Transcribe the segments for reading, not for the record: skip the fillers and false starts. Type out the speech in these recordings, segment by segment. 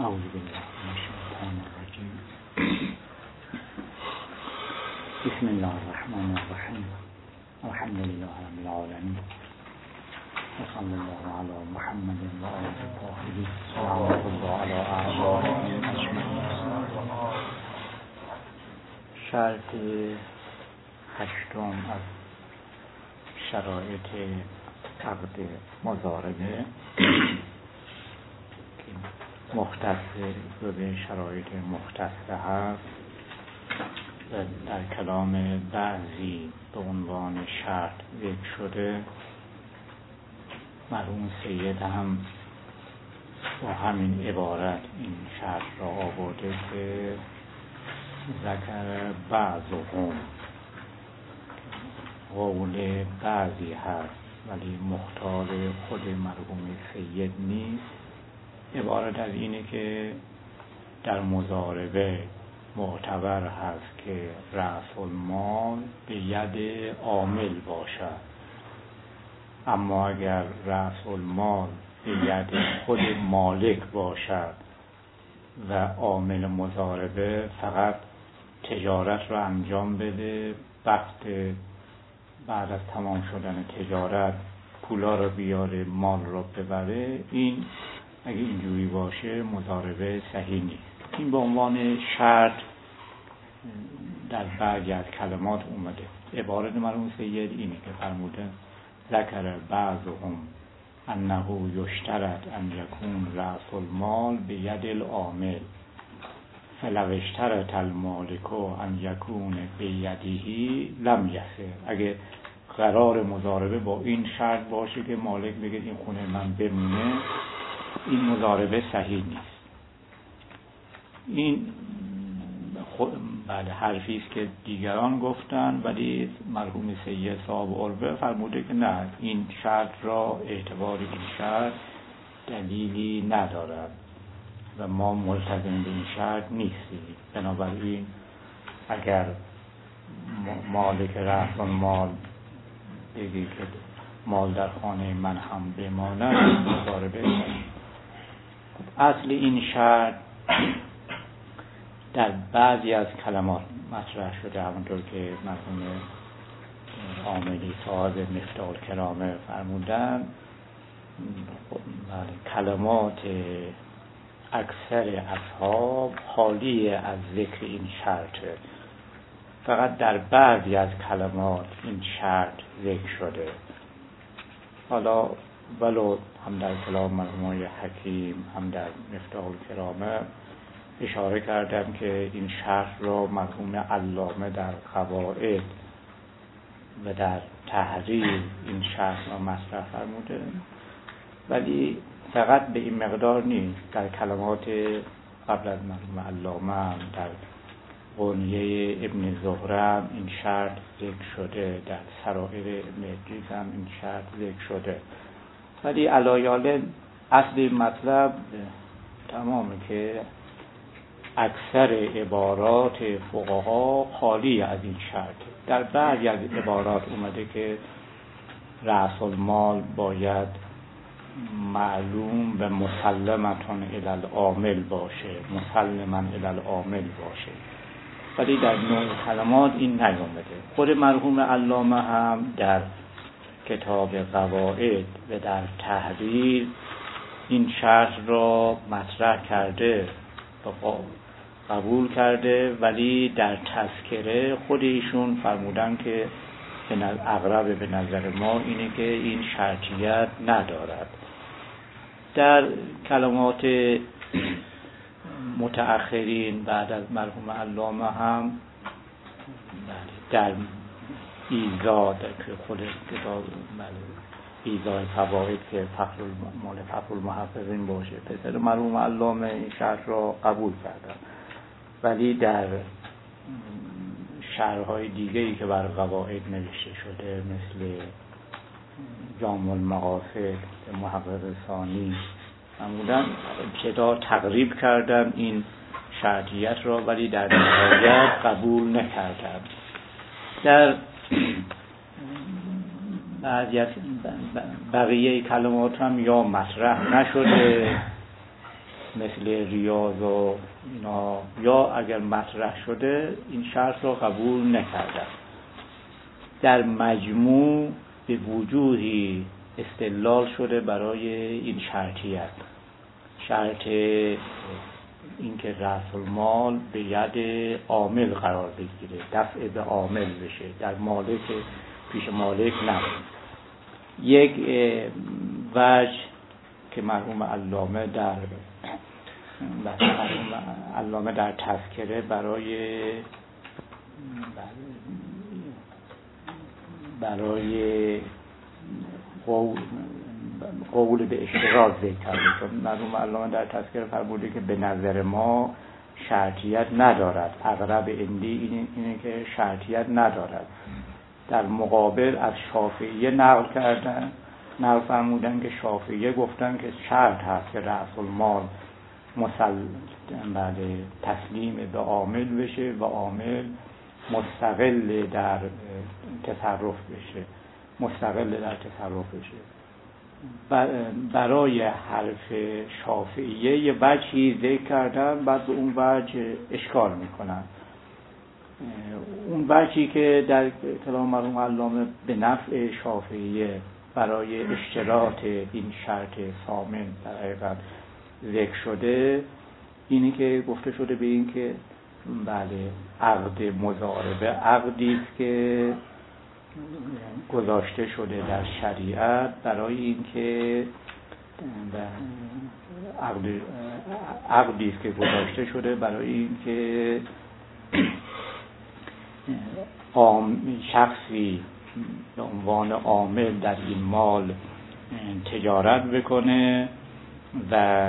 اعوذ بالله من الشیطان الرجیم. بسم الله الرحمن الرحیم. الحمد لله رب العالمین. وصلی الله علی محمد و آله الطاهرین. صلوات الله علی اعدائهم اجمعین. شرط هشتم از شرایط عقد مضاربه مختص به شرایط مختصه هست و در کلام بعضی به عنوان شرط ذکر شده. مرحوم سید هم با همین عبارت این شرط را آورده که ذکر بعضهم، قول بعضی هست ولی مختار خود مرحوم سید نیست. عبارت از اینه که در مضاربه معتبر هست که رأس المال به ید عامل باشد، اما اگر رأس المال به ید خود مالک باشد و عامل مضاربه فقط تجارت رو انجام بده، بعد از تمام شدن تجارت پولا رو بیاره، مال رو ببره، این اگه اینجوری باشه مضاربه صحیح نیست. این به عنوان شرط در بعضی از کلمات اومده. عبارت مرحوم سید اینه که فرموده ذکر بعضهم انه یشترط ان یکون رأس المال به ید العامل فلو اشترط المالک ان یکون به یده لم یصح. اگه قرار مضاربه با این شرط باشه که مالک بگه این خونه من بمونه، این مضاربه صحیح نیست. این بله حرفی است که دیگران گفتن، ولی مرحوم سید صاحب عربه فرموده که نه، این شرط را اعتبار این شرط دلیلی ندارد و ما ملتزم به این شرط نیستیم. بنابراین اگر مالک رأس المال بگی که مال در خانه من هم بماند، مضاربه صحیح. اصل این شرط در بعضی از کلمات مطرح شده، همونطور که مرحوم عاملی صاحب مفتاح الکرامه فرمودن. کلمات اکثر اصحاب خالی از ذکر این شرطه، فقط در بعضی از کلمات این شرط ذکر شده. حالا ولو هم در کلام مرحوم حکیم هم در مفتاح الکرامه اشاره کردم که این شرط را مرحوم علامه در قواعد و در تحریر این شرط را مطرح فرموده، ولی فقط به این مقدار نیست. در کلمات قبل از مرحوم علامه در غنیه ابن زهره این شرط ذکر شده، در سرائر ابن ادریس هم این شرط ذکر شده، ولی علایال اصل این مطلب تمامه که اکثر عبارات فقها خالی از این شرط. در بعضی از عبارات اومده که رأس المال باید معلوم و مسلمتون الی العامل باشه، مسلمن الی العامل باشه، ولی در نوع کلمات این نیامده. خود مرحوم علامه هم در کتاب قواعد و در تحریر این شرط را مطرح کرده و قبول کرده، ولی در تذکره خود ایشون فرمودن که اقرب به نظر ما اینه که این شرطیت ندارد. در کلمات متأخرین بعد از مرحوم علامه هم در ایزاد که خود کتاب ایزاد فواید که فخر المحققین باشه، پسر مرحوم علامه این شرط را قبول کردن، ولی در شرح‌های دیگه‌ای که بر قواعد نوشته شده مثل جامع المقاصد محقق ثانی فرمودن ابتدا تقریب کردن این شرطیت را، ولی در نهایت قبول نکردن. در بعضی از بقیه کلمات هم یا مطرح نشده مثل ریاض و اینا، یا اگر مطرح شده این شرط را قبول نکردن. در مجموع به وجوهی استدلال شده برای این شرطیت، شرط اینکه رأس المال به ید عامل قرار بگیره، دفع به عامل بشه، در مالک پیش مالک نبود. یک وجه که مرحوم علامه در تذکره برای قول به اشتراط ذکر کرده، چون مرحوم علامه در تذکره فرموده که به نظر ما شرطیت ندارد. اقرب عندی اینه که شرطیت ندارد. در مقابل از شافعیه نقل فرمودن که شافعیه گفتن که شرط هست که رأس المال تسلیم به عامل بشه و عامل مستقل در تصرف بشه. برای حرف شافعیه یه وجهی ذکر کردن، بعد به اون وجه اشکال میکنن. اون وجهی که در کلام مرحوم علامه به نفع شافعیه برای اشتراط این شرط ثامن در حقیقت ذکر شده، اینی که گفته شده به این که عقد مضاربه عقدی است که گذاشته شده در شریعت برای اینکه عقدی است که گذاشته شده برای اینکه شخصی به عنوان عامل در این مال تجارت بکنه و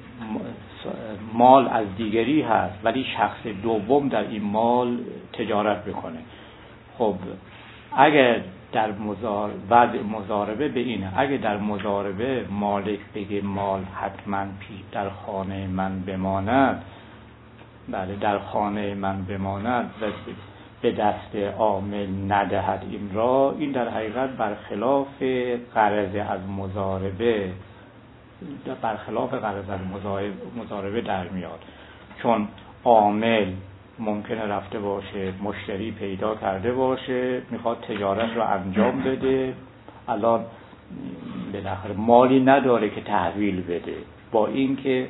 مال از دیگری هست ولی شخص دوم در این مال تجارت بکنه. خب اگر در وضع مضاربه به اینه، اگر در مضاربه مالک بگه مال حتما در خانه من بماند، در خانه من بماند و به دست عامل ندهد این را، این در حقیقت برخلاف غرض از مضاربه در میاد. چون عامل ممکنه رفته باشه مشتری پیدا کرده باشه، میخواد تجارت رو انجام بده، الان بالاخره مالی نداره که تحویل بده، با اینکه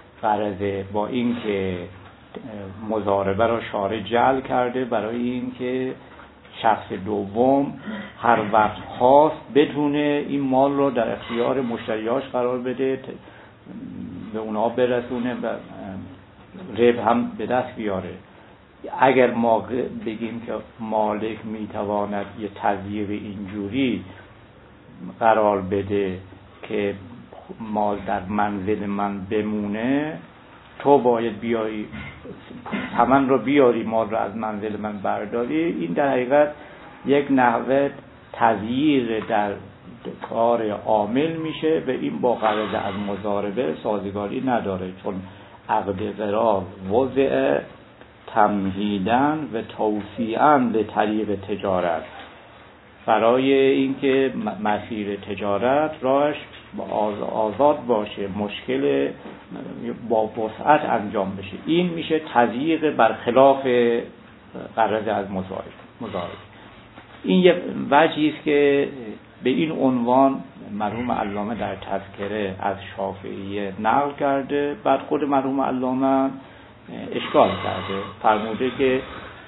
مضاربه رو شارع جعل کرده برای اینکه شخص دوم هر وقت خواست بتونه این مال رو در اختیار مشتریاش قرار بده، به اونها برسونه و ربح هم به دست بیاره. اگر ما بگیم که مالک میتواند یه تضییق اینجوری قرار بده که مال در منزل من بمونه، تو باید بیایی ثمن رو بیاری، مال رو از منزل من برداری، این در حقیقت یک نحوه تضییق در کار عامل میشه و این با غرض از مضاربه سازگاری نداره، چون عقد قرار وضع تمهیدن و توسیعاً به طریق تجارت، برای اینکه مسیر تجارت راهش آزاد باشه، مشکل با وسعت انجام بشه. این میشه تضییق برخلاف غرض از مضاربه. این یک وجهی است که به این عنوان مرحوم علامه در تذکره از شافعیه نقل کرده. بعد خود مرحوم علامه اشکال کرده، فرموده که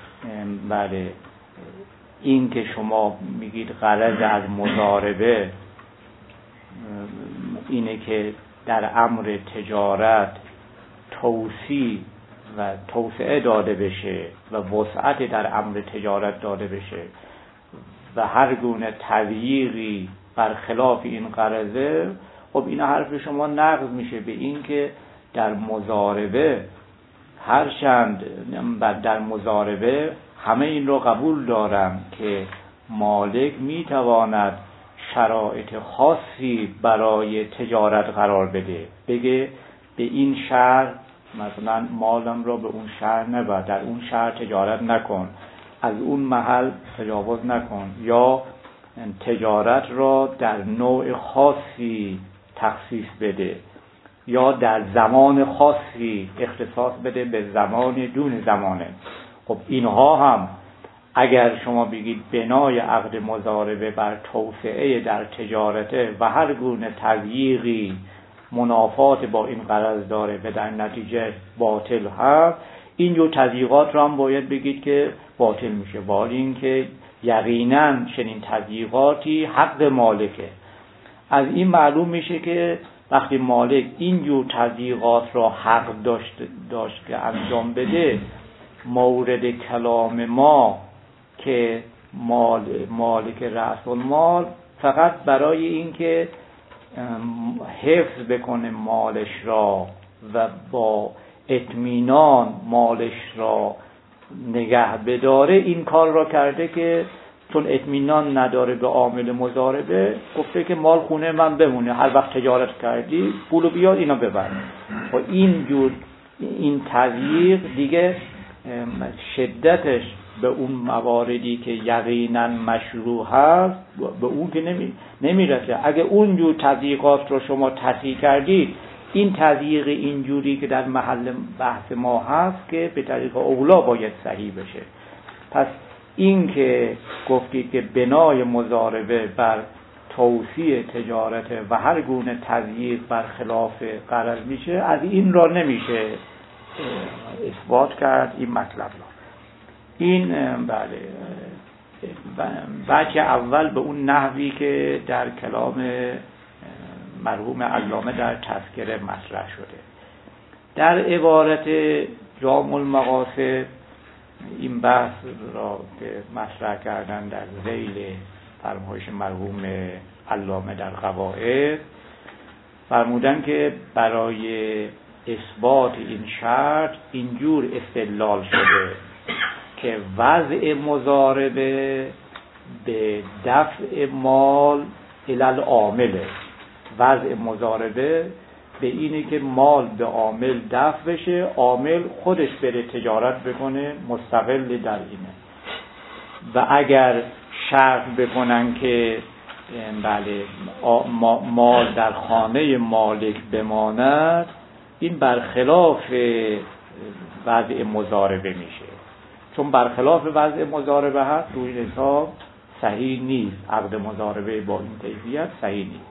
این که شما میگید غرض از مضاربه اینه که در امر تجارت توسعه داده بشه و وسعت در امر تجارت داده بشه و هر گونه تضییقی برخلاف این غرضه، خب این حرف شما نقض میشه به این که در مضاربه هرچند در مضاربه همه این رو قبول دارن که مالک میتواند شرایط خاصی برای تجارت قرار بده، بگه به این شهر مثلا مالم رو به اون شهر نبر، در اون شهر تجارت نکن، از اون محل تجاوز نکن، یا تجارت را در نوع خاصی تخصیص بده یا در زمان خاصی اختصاص بده به زمان دون زمانه. خب اینها هم اگر شما بگید بنای عقد مضاربه بر توسعه در تجارته و هر گونه تضییقی منافات با این غرض داره و در نتیجه باطل هست، اینجور تضییقات را هم باید بگید که باطل میشه، ولی اینکه یقینا چنین تضییقاتی حق مالکه. از این معلوم میشه که وقتی مالک اینجور تضییقات را حق داشت که انجام بده، مورد کلام ما که مالک رأس المال فقط برای اینکه حفظ بکنه مالش را و با اطمینان مالش را نگه بداره این کار را کرده که چون اطمینان نداره به عامل مضاربه، گفته که مال خونه من بمونه، هر وقت تجارت کردی پولو بیار اینا ببر. و این تضییق دیگه شدتش به اون مواردی که یقینا مشروع هست به اون که نمیرسه. اگه اونجور تضییقات رو شما تصحیح کردید، این تضییق اینجوری که در محل بحث ما هست که به طریق اولا باید صحیح بشه. پس این که گفتید که بنای مضاربه بر توسیع تجارت و هر گونه تضییق بر خلاف غرض میشه، از این را نمیشه اثبات کرد این مطلب را. این بله بچه اول به اون نحوی که در کلام مرحوم علامه در تذکره مطرح شده. در عبارت جامع المقاصد این بحث را که مطرح کردن در ذیل فرمایش مرحوم علامه در قواعد، فرمودن که برای اثبات این شرط اینجور استدلال شده که وضع مضاربه به دفع مال الی عامله. وضع مضاربه به اینه که مال به عامل دفع بشه، عامل خودش بره تجارت بکنه، مستقل در اینه. و اگر شرط بکنن که بله مال در خانه مالک بماند، این برخلاف وضع مضاربه میشه. چون برخلاف وضع مضاربه هست، روی این حساب صحیح نیست، عقد مضاربه با این کیفیت صحیح نیست.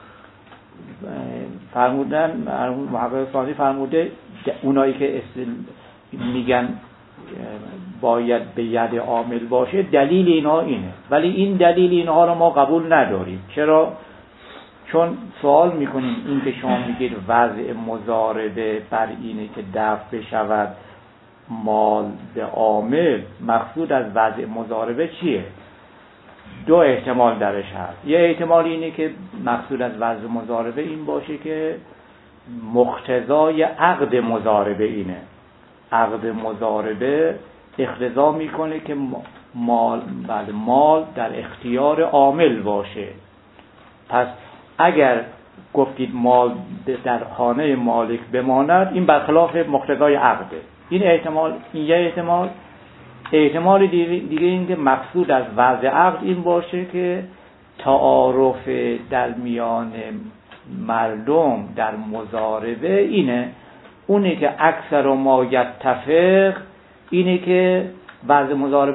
فرمودن محقق ثانی فرموده اونایی که میگن باید به ید عامل باشه، دلیل اینها اینه، ولی این دلیل اینها رو ما قبول نداریم. چرا؟ چون سوال میکنیم این که شما میگید وضع مضاربه بر اینه که دفع بشود مال به عامل، مقصود از وضع مضاربه چیه؟ دو احتمال درش هست. یه احتمال اینه که مقصود از وضع مضاربه این باشه که مقتضای عقد مضاربه اینه. عقد مضاربه اقتضا میکنه که مال در اختیار عامل باشه. پس اگر گفتید مال در خانه مالک بماند، این برخلاف مقتضای عقده. این احتمال، این یه احتمال. احتمال دیگه این که مقصود از وضع عقد این باشه که تعارف در میان مردم در مضاربه اینه، اونه که اکثر ما یتفق اینه که وضع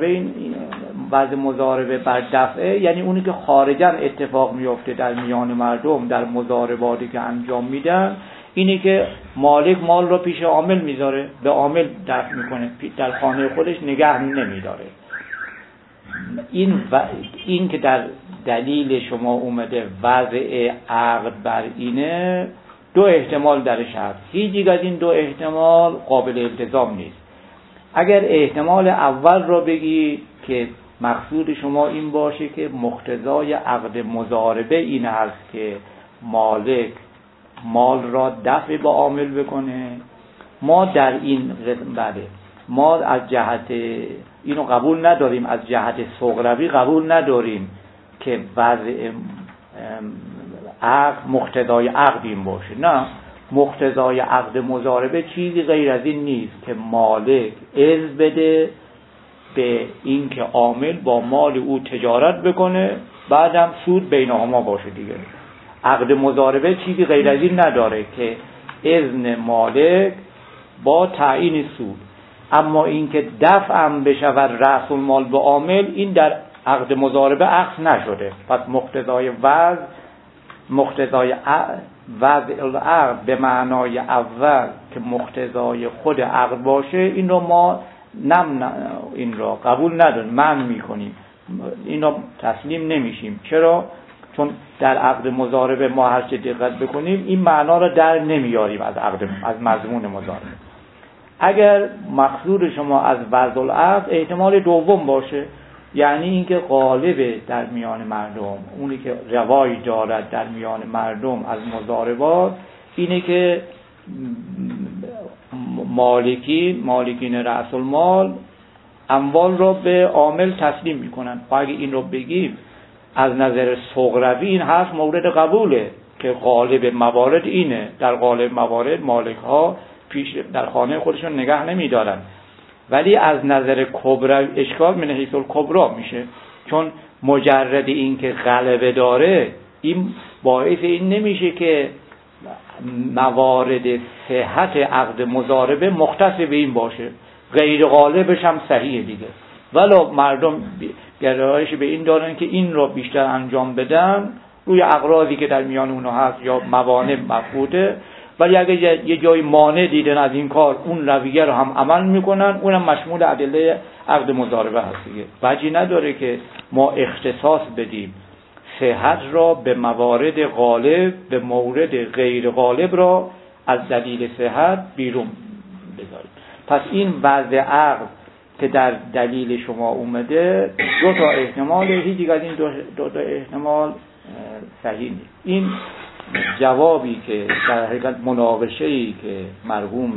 مضاربه بر دفعه، یعنی اونی که خارجاً اتفاق میفته در میان مردم در مضارباتی که انجام میدن، اینی که مالک مال را پیش عامل میذاره، به عامل دفع میکنه، در خانه خودش نگه نمیداره. این که در دلیل شما اومده وضع عقد بر اینه، دو احتمال درش هست. هیچ از این دو احتمال قابل التزام نیست. اگر احتمال اول را بگی که مقصود شما این باشه که مقتضای عقد مضاربه این هست که مالک مال را دفع به عامل بکنه، ما در این بله ما از جهت اینو قبول نداریم، از جهت صغروی قبول نداریم که وضع عقد مقتضای عقد این باشه. نه، مقتضای عقد مضاربه چیزی غیر از این نیست که مالک اذن بده به این که عامل با مال او تجارت بکنه، بعدم سود بینهما باشه دیگه. عقد مضاربه چیزی غیر از این نداره که اذن مالک با تعیین سود. اما اینکه دفع هم بشود رأس المال به عامل، این در عقد مضاربه عقد نشده. پس مقتضای وضع العقد به معنای اول که مقتضای خود عقد باشه، این رو ما این را قبول نداریم، منع میکنیم، این را تسلیم نمیشیم. چرا؟ چون در عقد مضاربه ما هر چه دقت بکنیم این معنا را در نمیاریم از مضمون مضاربه. اگر مقصود شما از وضع العقد احتمال دوم باشه، یعنی اینکه غالبه در میان مردم، اونی که روایی دارد در میان مردم از مضاربات اینه که مالکین رأس المال اموال را به عامل تسلیم میکنن. اگه این رو بگیم از نظر صغروی این حرف مورد قبوله که غالب موارد اینه. در غالب موارد مالک ها پیش در خانه خودشون نگه نمیدارن. ولی از نظر کبرا اشکال من حیث الکبرا میشه، چون مجرد این که غلبه داره این باعث این نمیشه که موارد صحت عقد مضاربه مختص به این باشه، غیر غالبش هم صحیح دیگه. ولو مردم گرایش به این دارن که این رو بیشتر انجام بدن روی اغراضی که در میان اونها هست یا موانع مفقوده، ولی اگه یه جای مانع دیدن از این کار اون رویه رو هم عمل میکنن، اونم مشمول ادله عقد مضاربه هست دیگه. وجهی نداره که ما اختصاص بدیم صحت را به موارد غالب، به مورد غیر غالب را از دلیل صحت بیرون بذاریم. پس این وضع عقد که در دلیل شما اومده دو تا احتمال، هیچ از این دو تا احتمال صحیح نیست. این جوابی که در حقیقت مناقشه‌ای که مرحوم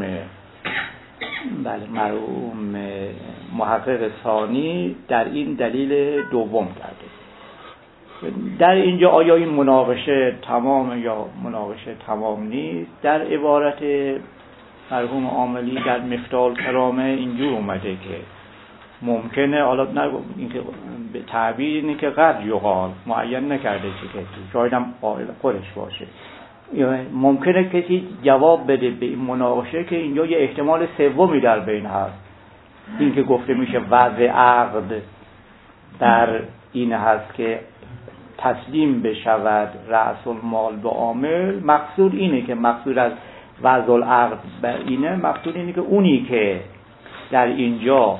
محقق ثانی در این دلیل دوم کرده. در اینجا آیا این مناقشه تمام یا مناقشه تمام نیست؟ در عبارت مرحوم عاملی در مفتاح الکرامه اینجور اومده که ممکنه، حالا اینکه به تعبیر اینه که قد یقال معین نکرده چه کسی، شاید هم قائل خودش باشه، ممکنه کسی جواب بده به این مناقشه که اینجا یه احتمال سومی در بین هست. این که گفته میشه وضع عقد در این هست که تسلیم بشود رأس المال به عامل. مقصود اینه که مقصود از وضع العقد اینه، مقصود اینه که اونی که در اینجا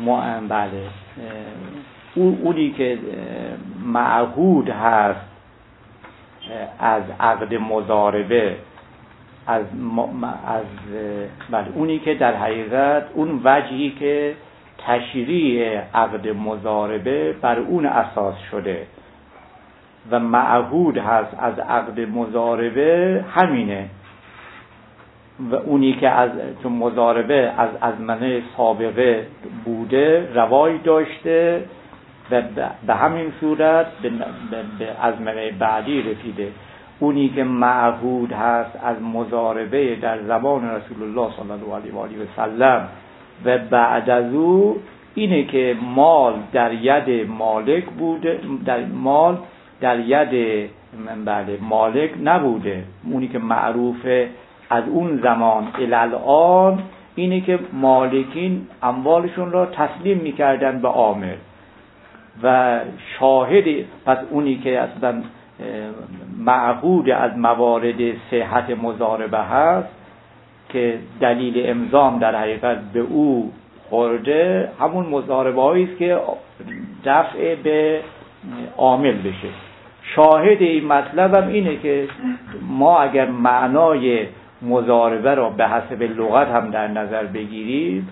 اونی که معهود هست از عقد مضاربه، اونی که در حقیقت اون وجهی که تشریع عقد مضاربه بر اون اساس شده و معهود هست از عقد مضاربه همینه، و اونی که از چون مضاربه از منع سابقه بوده روای داشته و به همین صورت به از منع بعدی رسیده. اونی که معهود هست از مضاربه در زمان رسول الله صلی الله علیه و آله و سلم و بعد از او اینه که مال در ید مالک بوده، مال در ید مالک نبوده. اونی که معروفه از اون زمان الان اینه که مالکین اموالشون را تسلیم میکردن به عامل و شاهد. پس اونی که اصلا معهود از موارد صحت مضاربه هست که دلیل امضام در حقیقت به او خورده، همون مضاربه هایی است که دفع به عامل بشه. شاهد این مطلب هم اینه که ما اگر معنای مضاربه را به حسب لغت هم در نظر بگیریم،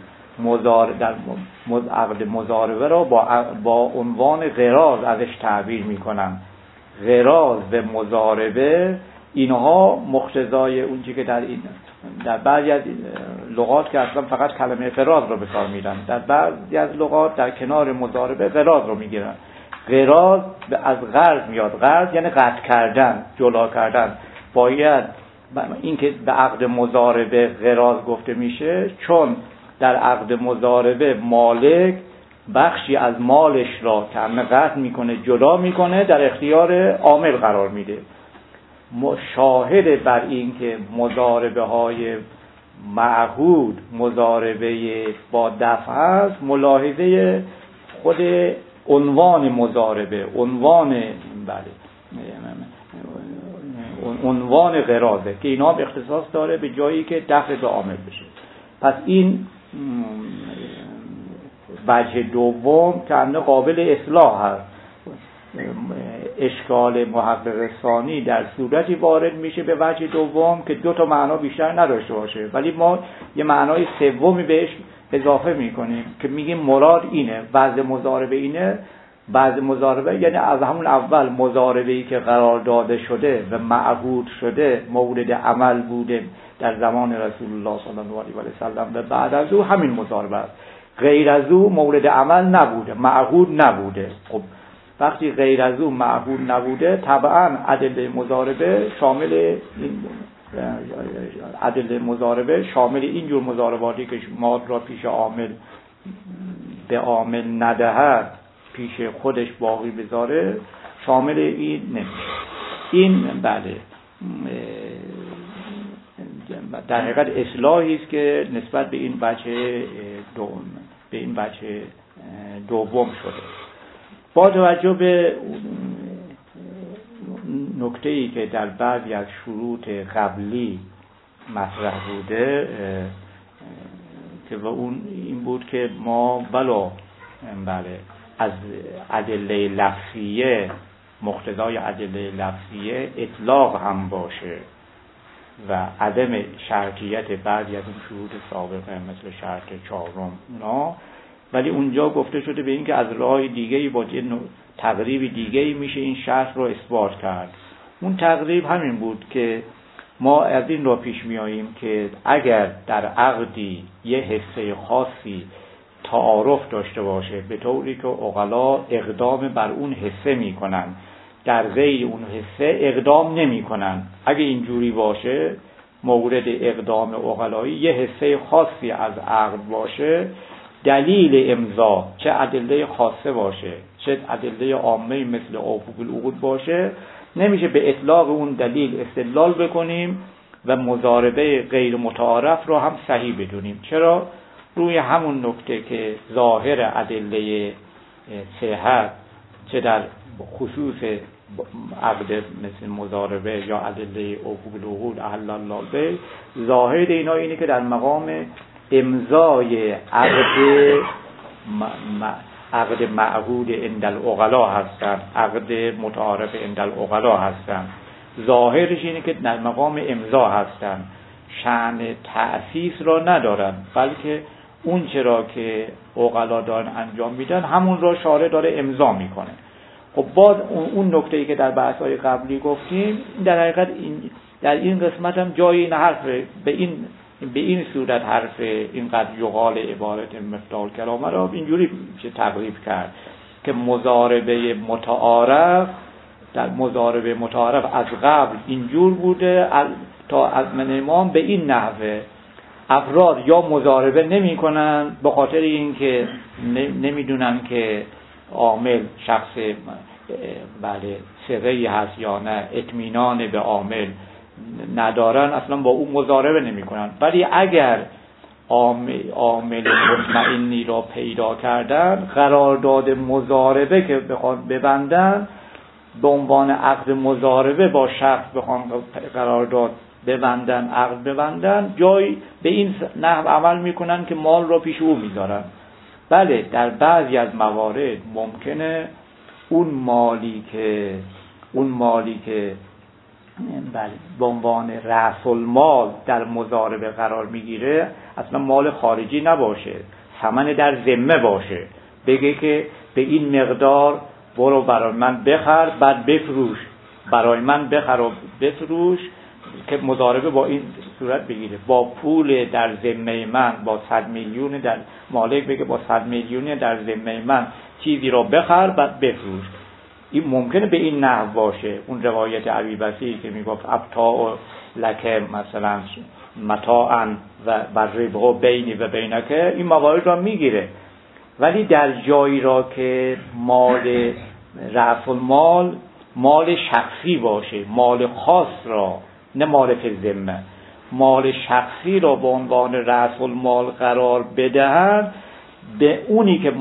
عقد مضاربه را با عنوان غراض ازش تعبیر میکنن. غراض و مضاربه اینها مقتضای اونچه که در بعضی از لغات که اصلا فقط کلمه غراض رو به کار میرن، در بعضی از لغات در کنار مضاربه غراض رو میگیرن. غراض از غرض میاد، غرض یعنی قطع کردن، جلا کردن. باید این که به عقد مضاربه غراض گفته میشه چون در عقد مضاربه مالک بخشی از مالش را که قطع میکنه، جدا میکنه، در اختیار عامل قرار میده شاهد بر این که مضاربه های معهود مضاربه با دفع است ملاحظه خود عنوان مضاربه، عنوان قراضه که اینا به اختصاص داره به جایی که دفع به عامل بشه. پس این وجه دوم که انه قابل اصلاح هست. اشکال محقق ثانی در صورتی وارد میشه به وجه دوم که دو تا معنا بیشتر نداشته باشه، ولی ما یه معنای سومی بهش اضافه میکنیم که میگیم مراد اینه، وضع مضاربه اینه. وضع مضاربه یعنی از همون اول مضاربه‌ای که قرار داده شده و معهود شده مورد عمل بوده در زمان رسول الله صلی الله علیه و سلم و بعد از او همین مضاربه است. غیر از او مورد عمل نبوده، معهود نبوده. خب وقتی غیر از او معهود نبوده طبعا ادله مضاربه شامل این جور مضارباتی که مال را پیش عامل به عامل ندهد پیش خودش باقی بذاره شامل این نمیشه. این بله در حقیقت اصلاحی است که نسبت به این بچه دوم شده. با توجه به نکته‌ای که در بعضی از شروط قبلی مطرح بوده که و اون این بود که ما بله از ادله لفظیه مقتضای ادله لفظیه اطلاق هم باشه و عدم شرطیت بعضی از اون شروط سابقه مثل شرط چهارم اونا، ولی اونجا گفته شده به این که از راه دیگه‌ای با تقریب دیگه‌ای میشه این شرط رو اثبات کرد. اون تقریب همین بود که ما از این رو پیش میاییم که اگر در عقدی یه حصه خاصی تعارف داشته باشه به طوری که عقلا اقدام بر اون حصه میکنن، در غیر اون حصه اقدام نمیکنن، اگه اینجوری باشه مورد اقدام عقلایی یه حصه خاصی از عقد باشه، دلیل امضا چه ادله خاصه باشه چه ادله عامه مثل اوفوا بالعقود باشه نمیشه به اطلاق اون دلیل استدلال بکنیم و مضاربه غیر متعارف رو هم صحیح بدونیم. چرا؟ روی همون نکته که ظاهر ادله صحت چه در خصوص عقد مثل مضاربه یا ادله اوفوا بالعقود احل الله البیع، ظاهر اینا اینه که در مقام امضای عقد معهود عند العقلا هستن، عقد متعارف عند العقلا هستن. ظاهرش اینه که در مقام امضا هستن، شأن تأسیس را ندارن، بلکه اون چرا که عقلا دارن انجام میدن همون را شارع داره امضا میکنه. خب باز اون نکته‌ای که در بحث‌های قبلی گفتیم در حقیقت در این قسمت هم جای این حرف به این صورت حرف اینقدر یقال عبارت مفتاح کلامه را اینجوری میشه تقریب کرد که مضاربه متعارف در مضاربه متعارف از قبل اینجور بوده تا از من امام به این نحوه افراد یا مضاربه نمی کنن به خاطر اینکه نمیدونن که عامل شخص بله ثقه‌ای هست یا نه، اطمینان به عامل ندارن، اصلا با اون مضاربه نمی کنن. ولی اگر عامل مطمئنی را پیدا کردن قرارداد مضاربه که بخوان ببندن به عنوان عقد مضاربه با شخص بخوان قرارداد ببندن عقد ببندن جای به این نحو عمل میکنن که مال را پیش او میذارن. بله در بعضی از موارد ممکنه اون مالی که بله به عنوان رأس المال در مضاربه قرار میگیره اصلا مال خارجی نباشه، ثمن در ذمه باشه، بگه که به این مقدار برو برای من بخر بعد بفروش، برای من بخر و بفروش، که مضاربه با این صورت بگیره با پول در ذمه من با 100 میلیون در مالک بگه با 100 میلیون در ذمه من چیزی رو بخر بعد بفروش. این ممکنه به این نحو باشه. اون روایت ابی بصیر که میگفت ابتاع لک مثلا متاعا و ربح بینی و بینک، این موارد را میگیره. ولی در جایی را که مال رأس المال مال شخصی باشه، مال خاص را، نه مال فی الذمه، مال شخصی را به عنوان رأس المال قرار بدهند، به اونی که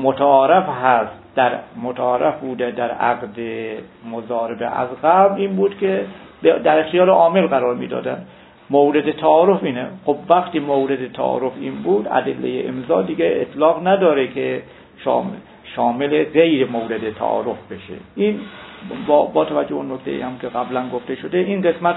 متعارف بوده در عقد مضاربه از قبل این بود که در اختیار عامل قرار میدادن. مورد تعارف اینه. خب وقتی مورد تعارف این بود، ادله امضا دیگه اطلاق نداره که شامل غیر مورد تعارف بشه. این با توجه اون نکته هم که قبلا گفته شده، این قسمت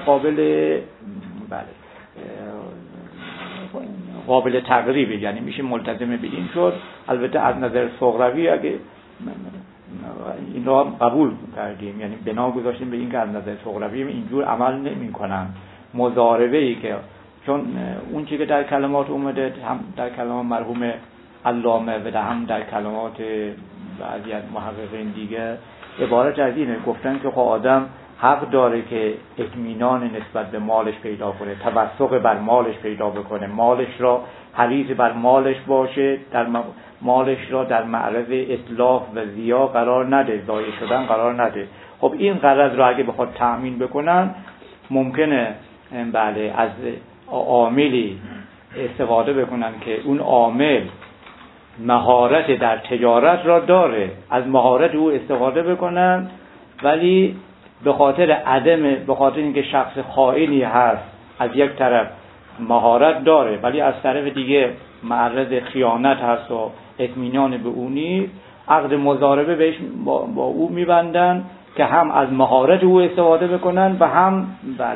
قابل تقریبه، یعنی میشه ملتزم به این شد. البته از نظر سغراوی اگه این را قبول کردیم، یعنی بنا گذاشتیم به این که از نظر سغراوی اینجور عمل نمی کنن. مضاربه ای که چون اون چیزی که در کلمات اومده، هم در کلام مرحوم علامه و هم در کلمات بعضی از محققین دیگه، عبارت از اینه، گفتن که خب آدم حق داره که اطمینان نسبت به مالش پیدا کنه، توثق بر مالش پیدا بکنه، مالش را حریص بر مالش باشه، در مالش را در معرض اتلاف و ضیاع قرار نده، ضایع شدن قرار نده. خب این غرض را اگه بخواد تأمین بکنن، ممکنه بله از عاملی استفاده بکنن که اون عامل مهارت در تجارت را داره، از مهارت او استفاده بکنن، ولی به خاطر اینکه شخص خائنی هست، از یک طرف مهارت داره ولی از طرف دیگه معرض خیانت هست و اطمینان به او نیست، عقد مضاربه بهش با او میبندن که هم از مهارت او استفاده بکنن و هم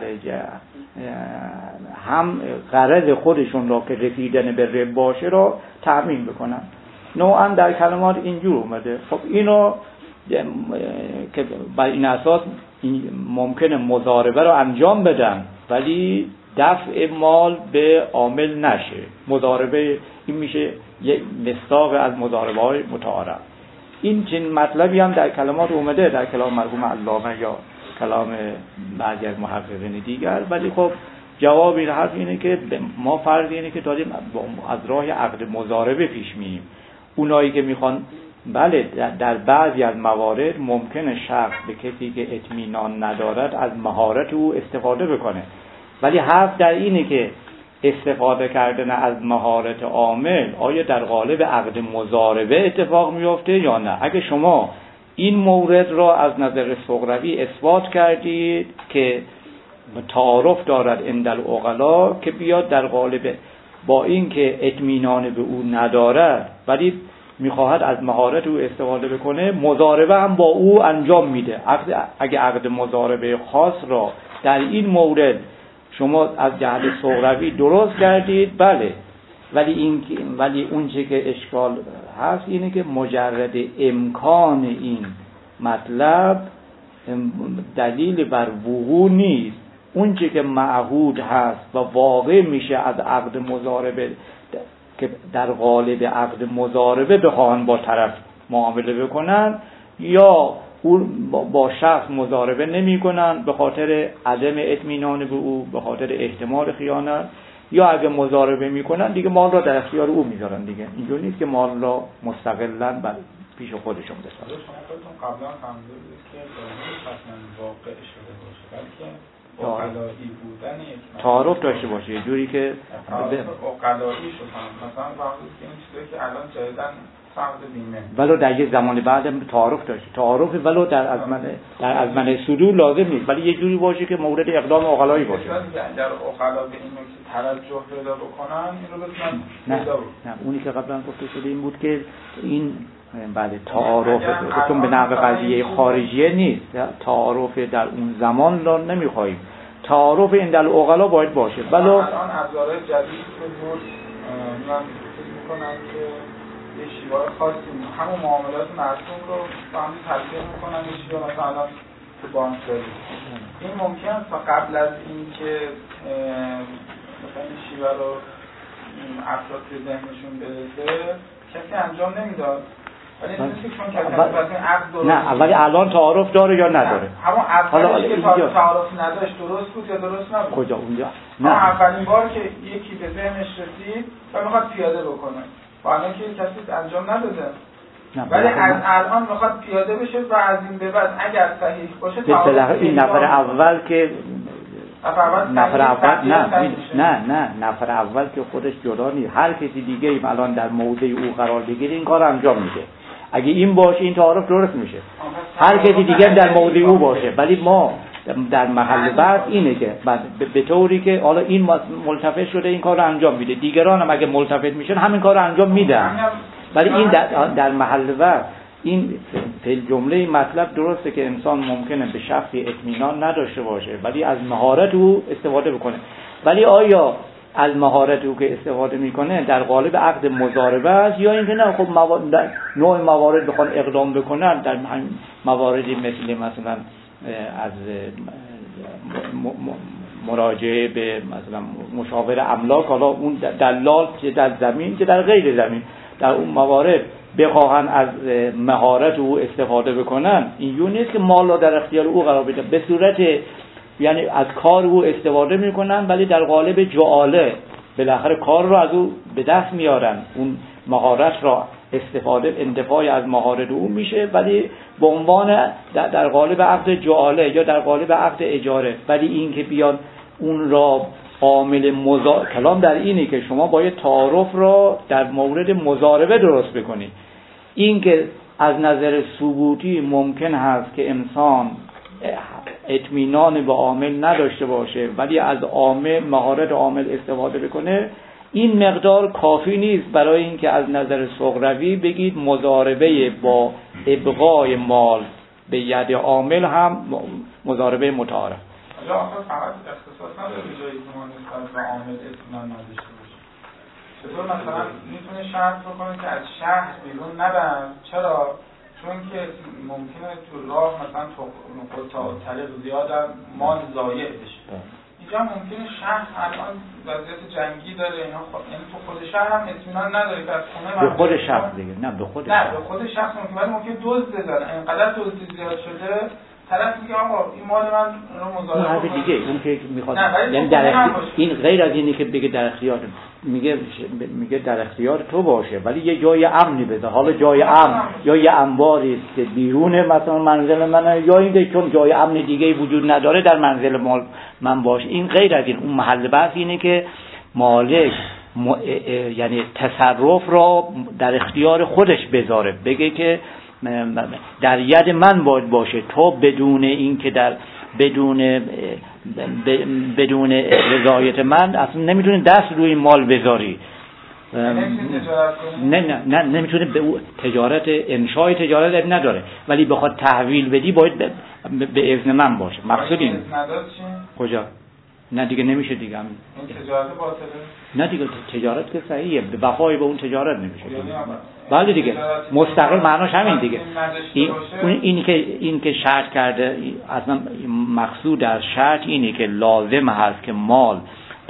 هم غرض خودشون را که رسیدن به ربح باشه را تأمین بکنن. نوعا در کلمات اینجور اومده. خب اینو که بر این اساس ممکنه مضاربه رو انجام بدن ولی دفع مال به عامل نشه. مضاربه این میشه یک مصداق از مضاربه های متعارف. این چنین مطلبی هم در کلمات اومده، در کلام مرحوم علامه یا کلام بعضی از محققین دیگر، ولی خب جواب این حرف اینه که ما فرض اینه که داریم از راه عقد مضاربه پیش میریم. اونایی که میخوان بله در بعضی از موارد ممکنه شخص به کسی که اطمینان ندارد از مهارت او استفاده بکنه، ولی حرف در اینه که استفاده کردن از مهارت عامل آیا در قالب عقد مضاربه اتفاق میفته یا نه. اگه شما این مورد را از نظر سغراوی اثبات کردید که تعارف دارد عند العقلا، که بیاد در قالب با این که اطمینان به او ندارد ولی میخواهد از مهارت او استفاده بکنه، مضاربه هم با او انجام میده. اگه عقد مضاربه خاص را در این مورد شما از جهت سغراوی درست کردید، بله، ولی اون چه که اشکال هست اینه که مجرد امکان این مطلب دلیل بر وقوع نیست. اون چه که معهود هست و واقع میشه از عقد مضاربه که در قالب عقد مضاربه بخواهن با طرف معامله بکنن، یا با شخص مضاربه نمی کنن به خاطر عدم اطمینان به او، به خاطر احتمال خیانت، یا اگه مضاربه می کنن دیگه مال را در اختیار او میذارن. دیگه اینجور نیست که مال را مستقلاً بر پیش خودشون بسازن. شما خودتون قبلا فهمیده بودید که حتما واقع شده باشه، بلکه عقلایی بودن یک تعارف داشته باشه، یه جوری که عقلایی شد. مثلا فهمیدید که این چیزی که الان جدیدن فهمده بیمه ولو در یه زمان بعد تعارف داشته، تعارف ولو در ازمنه صدور لازم نیست، ولی یه جوری باشه که مورد اقدام عقلایی باشه. در عقلا به این نکته توجه پیدا بکنن، این رو بتونن پیدا بکنن. نه اونی که قبلا گفته شده این بود که این بله تعارف چون به نحو قضیه خارجیه نیست، تعارف در اون زمان را نمیخواهیم، تعارف این در عقلا باید باشه. ولو الان ابزارهای جدید بود من فکر می‌کنم که یه شیوه خاصی همون معاملات مرسوم رو با هم تطبیق می‌کنن، یه شیوه مثلا تو بانک داریم. این ممکن است تا قبل از این که مثلا این شیوه رو افراد به ذهنشون برسه کسی انجام نمیداد، ولی چون کسی نه ولی الان تعارف داره یا نداره؟ همون اولی که تعارف نداشت درست بود یا درست نبود؟ کجا اونجا؟ نه اولین بار که یکی به ذهنش رسید و میخواد پیاده بکنه، حالا که کسی انجام نداده. ولی از الان میخواد پیاده بشه و از این به بعد اگر صحیح باشه بالاخره این نفر اول که نفر اول که خودش جدا نیست، هر کسی دیگه ایم الان در موضع او قرار بگیره این کار انجام میده. اگه این باشه این تعارف درست میشه، هر کسی دیگه در موضع او باشه. ولی ما در محل بحث اینه که به طوری که حالا این ملتفت شده این کار رو انجام میده، دیگران هم اگه ملتفت میشن همین کار رو انجام میدن. ولی این در محل بحث این فی جمله مطلب درسته که انسان ممکنه به شخصی اطمینان نداشته باشه ولی از مهارت او استفاده بکنه. ولی آیا از مهارت او که استفاده میکنه در قالب عقد مضاربه است یا اینکه نه خب نوع موارد بخوان اقدام بکنن در مواردی مثلا از مراجعه به مثلا مشاور املاک، حالا اون دلال که در زمین که در غیر زمین، در اون موارد بخواهن از مهارت او استفاده بکنن، اینجور نیست که مال را در اختیار او قرار بده، به صورت یعنی از کار او استفاده میکنن ولی در قالب جعاله، بالاخره کار را از او به دست میارن، اون مهارت را استفاده انتفاع از مهارت او میشه ولی به عنوان در قالب عقد جعاله یا در قالب عقد اجاره. ولی این که بیان اون را عامل کلام در اینه که شما باید تعارف را در مورد مضاربه درست بکنید. این که از نظر ثبوتی ممکن هست که انسان اطمینان به عامل نداشته باشه ولی از عامل مهارت عامل استفاده بکنه، این مقدار کافی نیست برای اینکه از نظر صغروی بگید مضاربه با ابقای مال به ید عامل هم مضاربه متعارف. حالا آخر فقط اختصاص نداره جایی که ما نسبت به عامل اطمینان نداشته باشه. چطور مثلا میتونه شرط بکنه که از شهر بیرون نرن؟ چرا؟ چون که ممکنه تو راه مثلا تو طریق زیادم مال ضایع بشه. اینجا ممکنه شهر الان وضعیت جنگی داره، اینا یعنی تو خود شهر هم اطمینان نداره که از خونه به خود شخص دیگه نه به خود شخص ممکنه دزد بزنه، اینقدر دزدی زیاد شده طرف میگه آقا این مال من رو مضاربه اون دیگه اون که میخواد یعنی این غیر از اینی که بگه در اختیار میگه در اختیار تو باشه ولی یه جای امنی بذار. حالا جای امن یا یه انباری است که بیرون مثلا منزل منه یا اینکه چون جای امن دیگه وجود نداره در منزل من باشه. این غیر از این. اون محل بحث اینه که مالک یعنی تصرف را در اختیار خودش بذاره، بگه که در ید من باید باشه، تو بدون این که بدون رضایت من اصلا نمیتونی دست روی مال بذاری. نه نمیتونه به تجارت انشای تجارت نداره ولی بخواد تحویل بدی باید به اذن من باشه. مقصود این کجا؟ نه دیگه نمیشه دیگه. این تجارت باطله؟ نه دیگه تجارت که صحیحه، وفای به اون تجارت نمیشه. بله دیگه مستقل معناش همین دیگه. این که شرط کرده اصلا مقصود از شرط اینه که لازم هست که مال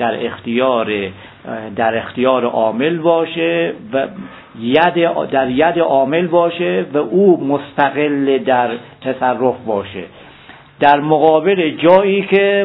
در اختیار عامل باشه و در ید عامل باشه و او مستقل در تصرف باشه. در مقابل جایی که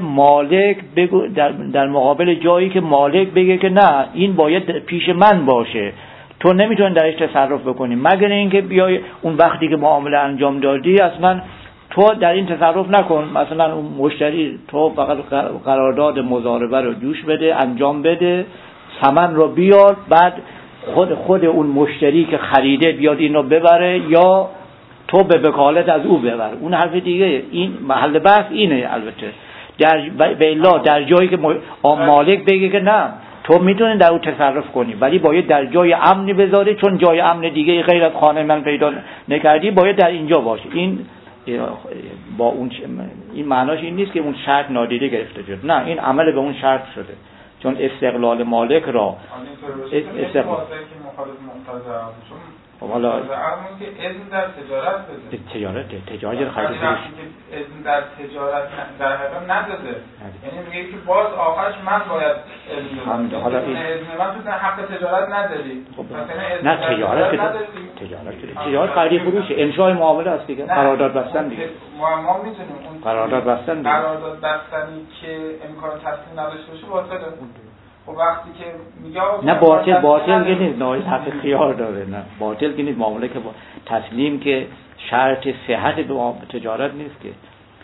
مالک بگه که نه این باید پیش من باشه، تو نمیتونی درش تصرف بکنی مگر اینکه بیای اون وقتی که معامله انجام دادی اصلا تو در این تصرف نکن. مثلا اون مشتری تو فقط قرارداد مضاربه رو جوش بده، انجام بده، ثمن رو بیار، بعد خود اون مشتری که خریده بیاد این رو ببره یا تو به وکالت از او ببر. اون حرف دیگه. این محل بحث اینه. البته در جایی که مالک بگه که نه تو میتونی در او تصرف کنی ولی باید در جای امنی بذاری، چون جای امن دیگه غیر از خانه من پیدا نکردی باید در اینجا باشه. این با اون این معناش این نیست که اون شرط نادیده گرفته شد، نه این عمل به اون شرط شده، چون استقلال مالک را استقلال حالا که اذن در تجارت بده. تجارت خرید فروش اذن در تجارت در حقیقت نداده، یعنی میگه که باز آخرش من باید اذن بدم. حالا این اذن من تو حق تجارت نداری. نه تجارت خرید فروش انشاء معامله است دیگه، قرارداد بستن دیگه. ما میتونیم اون قرارداد بستن دیگه. قرارداد بستنی که امکان تسلیم نداشته باشه باطله. خب وقتی که میگه نه باطل که نیست، نه حق خیار داره، نه باطل که نیست، معامله که تسلیم که شرط صحت به تجارت نیست که.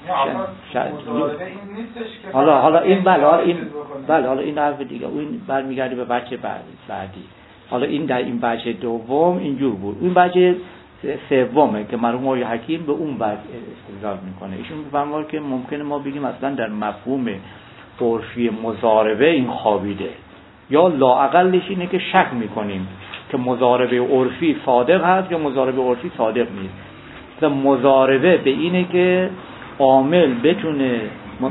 حالا این حالا این حرف دیگه، اون برمیگرده به بچه بعدی. حالا این در این بچه دوم اینجور بود. این بچه سومه که مرحوم آقای حکیم به اون بچه استدلال میکنه. ایشون میفهمه که ممکنه ما بگیم اصلا در مفهوم عرفی مضاربه این خوابیده، یا لااقلش اینه که شک میکنیم که مضاربه عرفی صادق هست یا مضاربه عرفی صادق نیست. و مضاربه به اینه که عامل بتونه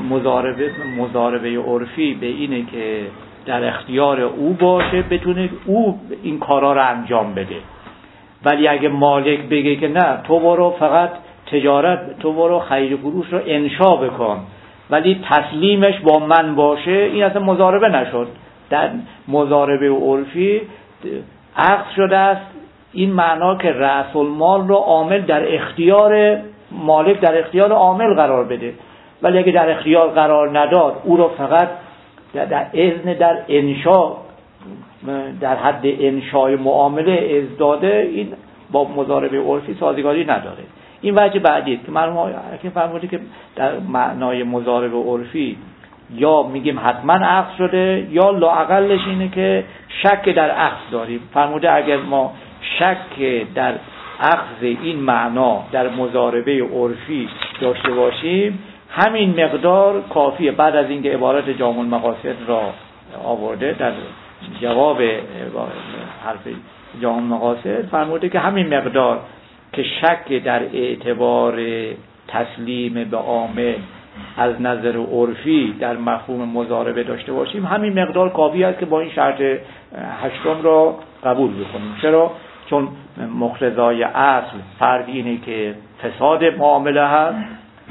مضاربه عرفی به اینه که در اختیار او باشه، بتونه او این کارا رو انجام بده. ولی اگه مالک بگه که نه تو برو فقط تجارت، تو برو خرید و فروش رو انشا بکن ولی تسلیمش با من باشه، این اصلا مضاربه نشد. در مضاربه عرفی عقد شده است این معنا که رأس المال رو عامل در اختیار مالک، در اختیار عامل قرار بده. ولی اگه در اختیار قرار نداد، او رو فقط در اذن در انشا، در حد انشای معامله ازداده، این با مضاربه عرفی سازگاری نداره. این وجه بعدی که مرحوم حکیم فرموده که در معنای مضاربه عرفی یا میگیم حتما عقد شده یا لااقلش اینه که شک در عقد داریم. فرموده اگر ما شک در اخذ این معنا در مضاربه عرفی داشته باشیم، همین مقدار کافیه. بعد از اینکه عبارت جامع المقاصد را آورده در جواب حرف جامع المقاصد، فرموده که همین مقدار که شک در اعتبار تسلیم به عامل از نظر عرفی در مفهوم مضاربه داشته باشیم، همین مقدار کافی است که با این شرط هشتم را قبول بکنیم. چرا؟ چون مقتضای اصل فرض اینه که فساد معامله هست.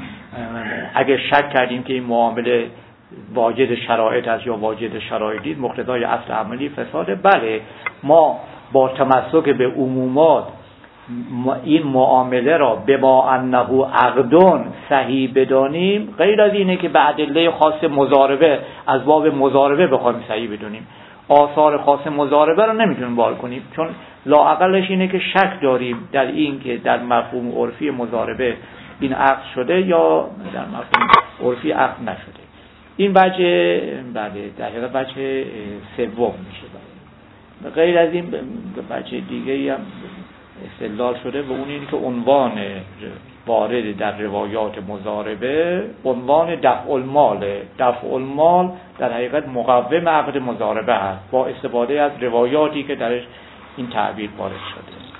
اگه شک کردیم که این معامله واجد شرایط است یا واجد شرایط نیست، مقتضای اصل عملی فساده. بله، ما با تمسک به عمومات این معامله را به ما انه عقدون صحیح بدانیم، غیر از اینه که به ادله خاص مضاربه از باب مضاربه بخوایم صحیح بدونیم. آثار خاص مضاربه رو نمیتونیم بار کنیم، چون لااقلش اینه که شک داریم در این که در مفهوم عرفی مضاربه این عقد شده یا در مفهوم عرفی عقد نشده. این وجه بله در حقیقت وجه سوم میشه. غیر از این وجه دیگه هم استدلال شده و اون اینه که عنوان وارد در روایات مضاربه عنوان دفع المال. دفع المال در حقیقت مقوم عقد مضاربه هست با استفاده از روایاتی که درش این تعبیر وارد شده.